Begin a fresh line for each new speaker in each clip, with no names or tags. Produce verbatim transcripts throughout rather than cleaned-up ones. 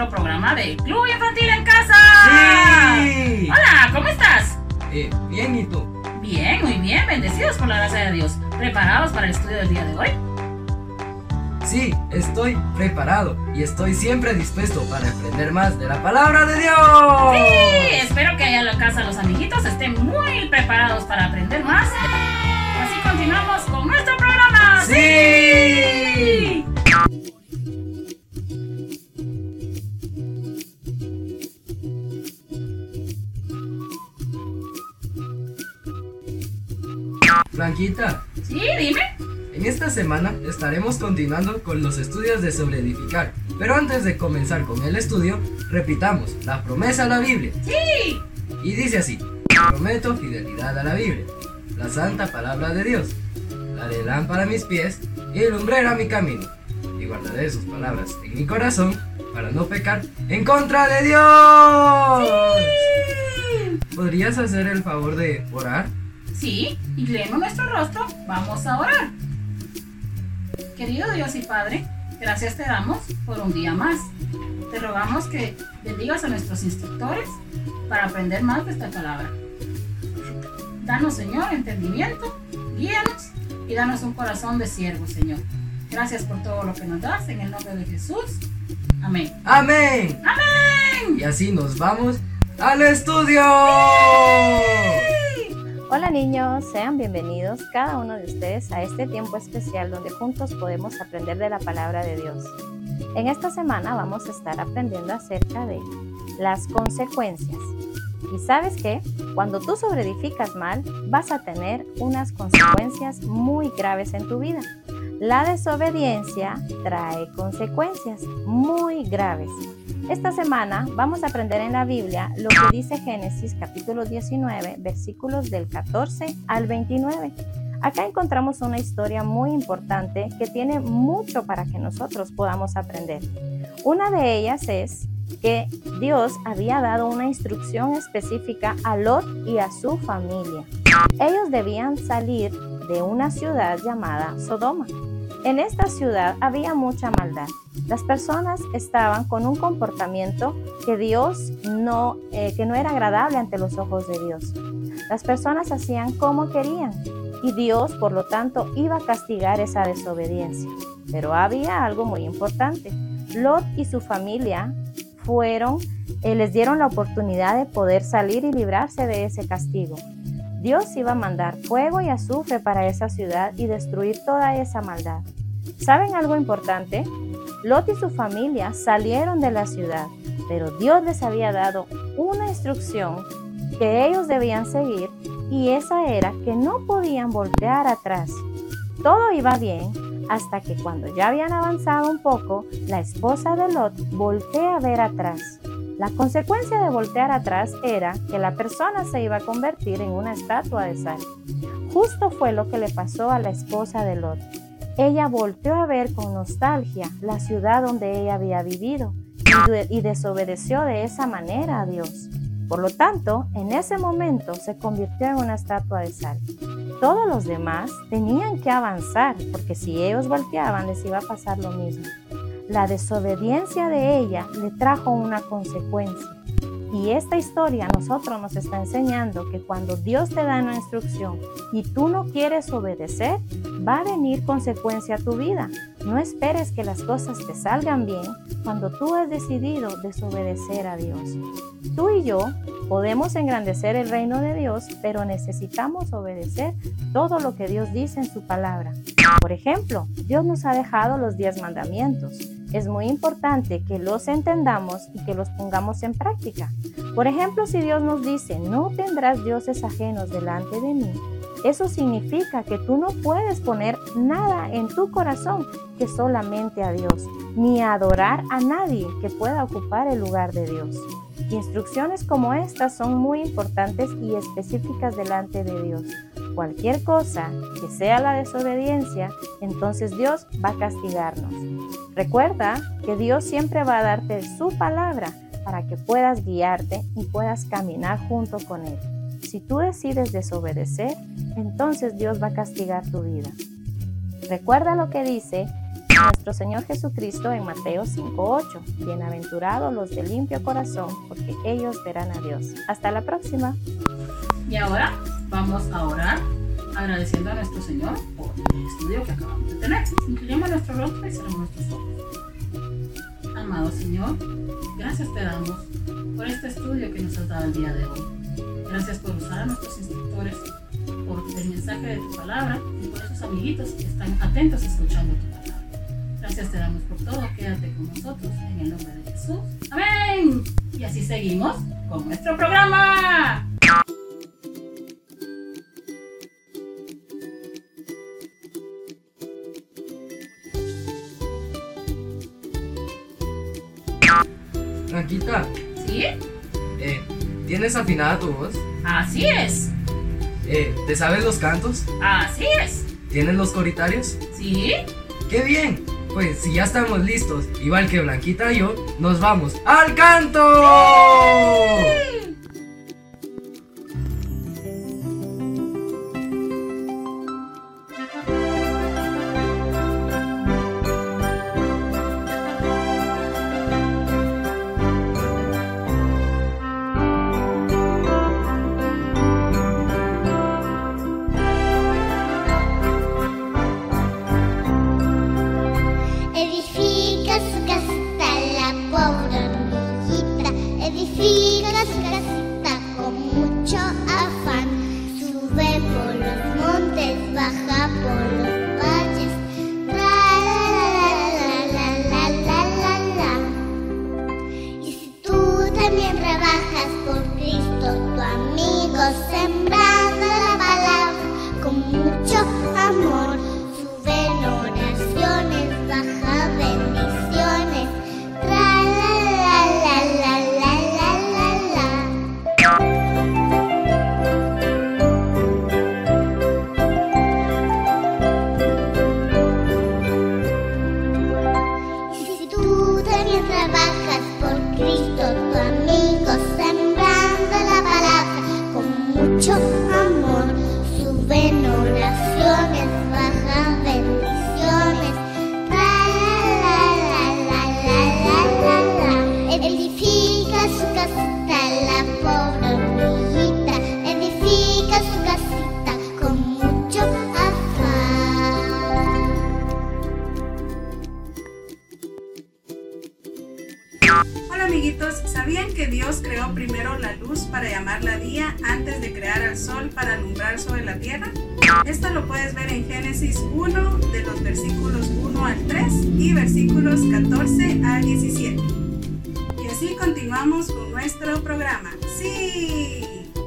nuestro programa de Club Infantil en Casa.
¡Sí!
Hola, ¿cómo estás?
Eh, bien, ¿y tú?
Bien, muy bien, bendecidos por la gracia de Dios. ¿Preparados para el estudio del día de hoy?
Sí, estoy preparado y estoy siempre dispuesto para aprender más de la palabra de Dios.
Sí, espero que allá en la casa los amiguitos estén muy preparados para aprender más. Así continuamos con nuestro programa.
¡Sí! Blanquita,
Sí, dime.
en esta semana estaremos continuando con los estudios de sobre edificar. Pero antes de comenzar con el estudio, repitamos la promesa a la Biblia.
Sí.
Y dice así: prometo fidelidad a la Biblia, la santa palabra de Dios. Daré lámpara a mis pies y lumbrera a mi camino. Y guardaré sus palabras en mi corazón para no pecar en contra de Dios.
Sí.
¿Podrías hacer el favor de orar?
Sí, inclinemos nuestro rostro, vamos a orar. Querido Dios y Padre, gracias te damos por un día más. Te rogamos que bendigas a nuestros instructores para aprender más de esta palabra. Danos, Señor, entendimiento, guíanos y danos un corazón de siervo, Señor. Gracias por todo lo que nos das, en el nombre de Jesús. Amén.
¡Amén!
¡Amén!
Y así nos vamos al estudio.
Hola niños, sean bienvenidos cada uno de ustedes a este tiempo especial donde juntos podemos aprender de la palabra de Dios. En esta semana vamos a estar aprendiendo acerca de las consecuencias. ¿Y sabes qué? Cuando tú sobreedificas mal, vas a tener unas consecuencias muy graves en tu vida. La desobediencia trae consecuencias muy graves. Esta semana vamos a aprender en la Biblia lo que dice Génesis capítulo diecinueve, versículos del catorce al veintinueve. Acá encontramos una historia muy importante que tiene mucho para que nosotros podamos aprender. Una de ellas es que Dios había dado una instrucción específica a Lot y a su familia. Ellos debían salir de una ciudad llamada Sodoma. En esta ciudad había mucha maldad. Las personas estaban con un comportamiento que Dios no, eh, que no era agradable ante los ojos de Dios. Las personas hacían como querían y Dios, por lo tanto, iba a castigar esa desobediencia. Pero había algo muy importante. Lot y su familia fueron, eh, les dieron la oportunidad de poder salir y librarse de ese castigo. Dios iba a mandar fuego y azufre para esa ciudad y destruir toda esa maldad. ¿Saben algo importante? Lot y su familia salieron de la ciudad, pero Dios les había dado una instrucción que ellos debían seguir y esa era que no podían voltear atrás. Todo iba bien hasta que cuando ya habían avanzado un poco, la esposa de Lot voltea a ver atrás. La consecuencia de voltear atrás era que la persona se iba a convertir en una estatua de sal. Justo fue lo que le pasó a la esposa de Lot. Ella volteó a ver con nostalgia la ciudad donde ella había vivido y desobedeció de esa manera a Dios. Por lo tanto, en ese momento se convirtió en una estatua de sal. Todos los demás tenían que avanzar porque si ellos volteaban les iba a pasar lo mismo. La desobediencia de ella le trajo una consecuencia. Y esta historia a nosotros nos está enseñando que cuando Dios te da una instrucción y tú no quieres obedecer, va a venir consecuencia a tu vida. No esperes que las cosas te salgan bien cuando tú has decidido desobedecer a Dios. Tú y yo podemos engrandecer el reino de Dios, pero necesitamos obedecer todo lo que Dios dice en su palabra. Por ejemplo, Dios nos ha dejado los diez mandamientos. Es muy importante que los entendamos y que los pongamos en práctica. Por ejemplo, si Dios nos dice, no tendrás dioses ajenos delante de mí, eso significa que tú no puedes poner nada en tu corazón que solamente a Dios, ni adorar a nadie que pueda ocupar el lugar de Dios. Instrucciones como estas son muy importantes y específicas delante de Dios. Cualquier cosa que sea la desobediencia, entonces Dios va a castigarnos. Recuerda que Dios siempre va a darte su palabra para que puedas guiarte y puedas caminar junto con Él. Si tú decides desobedecer, entonces Dios va a castigar tu vida. Recuerda lo que dice Nuestro Señor Jesucristo en Mateo cinco ocho. Bienaventurados los de limpio corazón, porque ellos verán a Dios. Hasta la próxima.
Y ahora vamos a orar agradeciendo a nuestro Señor por el estudio que acabamos de tener. Inclinemos nuestro rostro y cerramos nuestros ojos. Amado Señor, gracias te damos por este estudio que nos has dado el día de hoy. Gracias por usar a nuestros instructores, por el mensaje de tu palabra y por esos amiguitos que están atentos escuchando tu palabra. Gracias te damos por todo. Quédate con nosotros en el nombre de Jesús. Amén. Y así seguimos con nuestro programa.
Blanquita,
¿Sí?
eh, ¿tienes afinada tu voz?
Así es.
Eh, ¿te sabes los cantos?
Así es.
¿Tienes los coritarios?
¿Sí?
¡Qué bien! Pues si ya estamos listos, igual que Blanquita y yo, nos vamos ¡al canto!
¡Sí!
Edifica su casita la pobre hormiguita, edifica su casita con mucho afán. Sube por los montes, baja por los valles, tra la la la la la la la. Y si tú también trabajas por Cristo, tu amigo, sembrando la palabra con mucho amor, sube en oraciones, baja bendiciones, tra la la la la la la la. Y si tú también trabajas por Cristo, tu amigo, sembrando la palabra con mucho amor, sube en oraciones, baja bendiciones, tra la la la la la la la. Edifica su casita la pobre hormiguita, edifica su casita con mucho afán.
Hola amiguitos, ¿sabían que Dios creó primero la luz para llamarla día antes de crear al sol para alumbrar sobre la tierra? Esto lo puedes ver en Génesis uno de los versículos uno al tres y versículos catorce al diecisiete. Y así continuamos con nuestro programa. ¡Sí!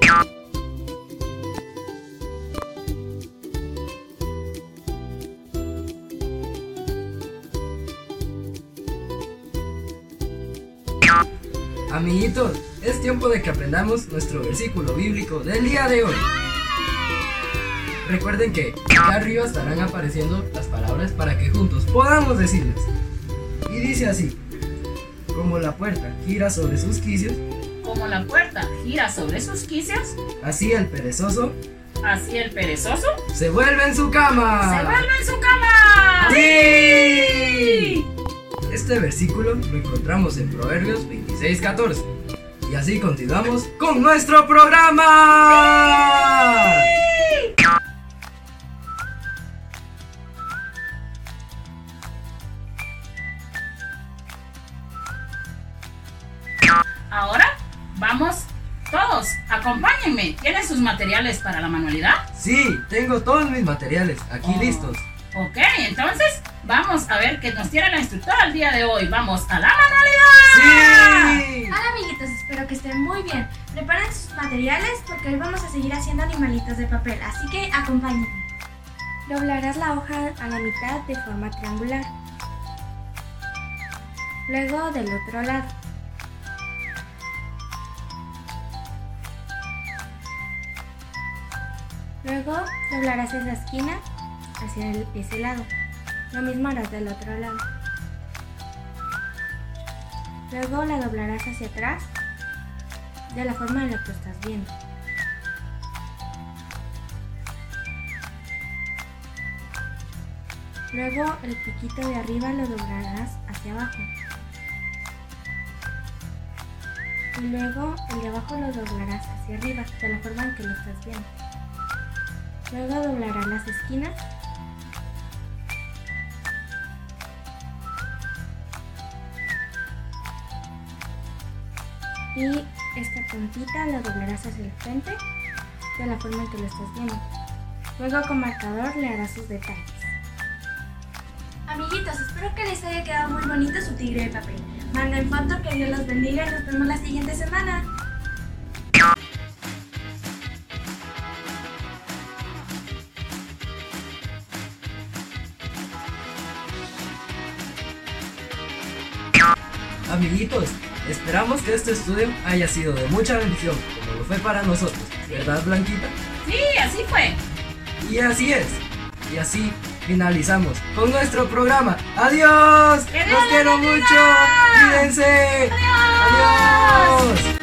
Amiguitos, es tiempo de que aprendamos nuestro versículo bíblico del día de hoy. Recuerden que acá arriba estarán apareciendo las palabras para que juntos podamos decirlas. Y dice así: como la puerta gira sobre sus quicios,
Como la puerta gira sobre sus quicios,
así el perezoso
así el perezoso
se vuelve en su cama.
se vuelve en su cama.
¡Sí! Este versículo lo encontramos en Proverbios veintiséis catorce. Y así continuamos con nuestro programa.
Ahora vamos todos, acompáñenme. ¿Tienen sus materiales para la manualidad?
Sí, tengo todos mis materiales aquí
Oh.
listos.
Ok, entonces vamos a ver qué nos tiene la instructora el día de hoy. Vamos a la manualidad.
¡Sí!
Hola amiguitos, espero que estén muy bien. Preparen sus materiales porque hoy vamos a seguir haciendo animalitos de papel, así que acompáñenme. Doblarás la hoja a la mitad de forma triangular. Luego del otro lado. Luego doblarás esa esquina hacia el- ese lado. Lo mismo harás del otro lado. Luego la doblarás hacia atrás de la forma en la que estás viendo. Luego el piquito de arriba lo doblarás hacia abajo. Y luego el de abajo lo doblarás hacia arriba, de la forma en que lo estás viendo. Luego doblarás las esquinas. Y esta puntita la doblarás hacia el frente, de la forma en que lo estás viendo. Luego con marcador le harás sus detalles. Amiguitos, espero que les haya quedado muy bonito su tigre de papel. Manden foto, que Dios los bendiga y nos vemos la siguiente semana.
Amiguitos, esperamos que este estudio haya sido de mucha bendición, como lo fue para nosotros, ¿verdad, Blanquita?
Sí, así fue.
Y así es. Y así finalizamos con nuestro programa. ¡Adiós!
¡Que Dios
¡Los
los
quiero
bendiga!
mucho! ¡Cuídense!
¡Adiós!
¡Adiós!